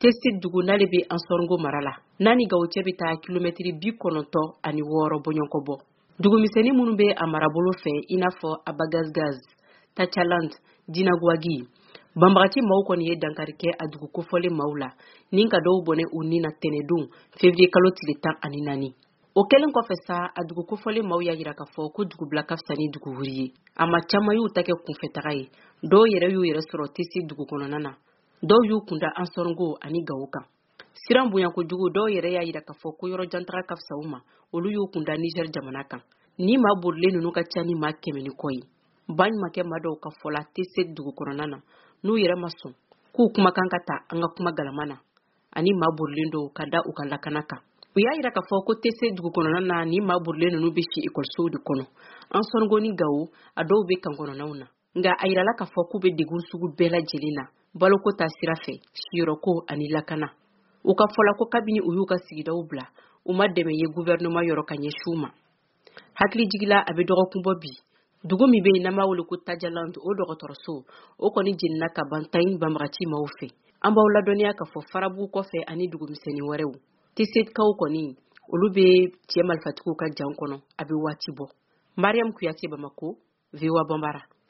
Tese dugu n'ale bɛ Ansɔrɔngo mara la n'a ni Gawo cɛ bɛ taa kilomɛtiri 96 bɔɲɔgɔnkɔ bɔ. Dugumisɛnnin minnu bɛ a marabolo fɛ i n'a fɔ Abagazgaz, Tachaland, Dinagwagi. Banbagati maaw kɔni ye dankari kɛ a dugu kofɔlen maaw la ni ka dɔw bɔnɛ u ni na tɛnɛdon février kalo tile 14. O kɛlen kɔfɛ sa a dugu kofɔlen maaw y'a yira k'a fɔ ko dugubila ka fisa ni dugu wuri ye. A ma caman y'u ta kɛ kunfɛtaga ye. Dɔw yɛrɛ y'u yɛrɛ sɔrɔ Tese dugu kɔnɔna na. Dɔw y'u kunda Ansɔrɔngo ani Gawo kan. Siran bonya kojugu dɔw yɛrɛ y'a yira k'a fɔ ko yɔrɔ jantaga ka fisa u ma. Olu y'u kunda Niger jamana kan. Ni maa borilen ninnu ka ca ni maa 100 ni kɔ ye. Baɲumankɛ maa dɔw ka fɔla Tese dugu kɔnɔna na n'u yɛrɛ ma sɔn k'u kumakan ka ta an ka kuma galama na ani maa borilen dɔw ka da u ka lakana kan. U y'a yira k'a fɔ ko Tese dugu kɔnɔna na ni maa borilen ninnu bɛ si écolesow de kɔnɔ. Ansɔrɔngo ni Gawo a dɔw bɛ kan kɔnɔnaw na. Nga a yirala k'a fɔ k'u bɛ degun sugu bɛɛ lajɛlen na. Baloko ta sira fɛ, siyɔrɔko ani lakana. U ka fɔla ko kabini u y'u ka sigidaw bila, u ma dɛmɛ ye gouvernement yɔrɔ ka ɲɛsin u ma. Hakili jigila a bɛ dɔgɔkun bɔ bi. Dugu min bɛ yen n'an b'a wele ko Tajaland o dɔgɔtɔrɔso o kɔni jenina ka ban Tayin banbagati maaw fɛ. An b'aw ladɔnniya k'a fɔ Farabu kɔfɛ ani dugumisɛnnin wɛrɛw. Tesekaw kɔni olu bɛ cɛ malifatigiw ka jan kɔnɔ a bɛ waati bɔ. Mariam Kuyate Bamako, VOA Bambara.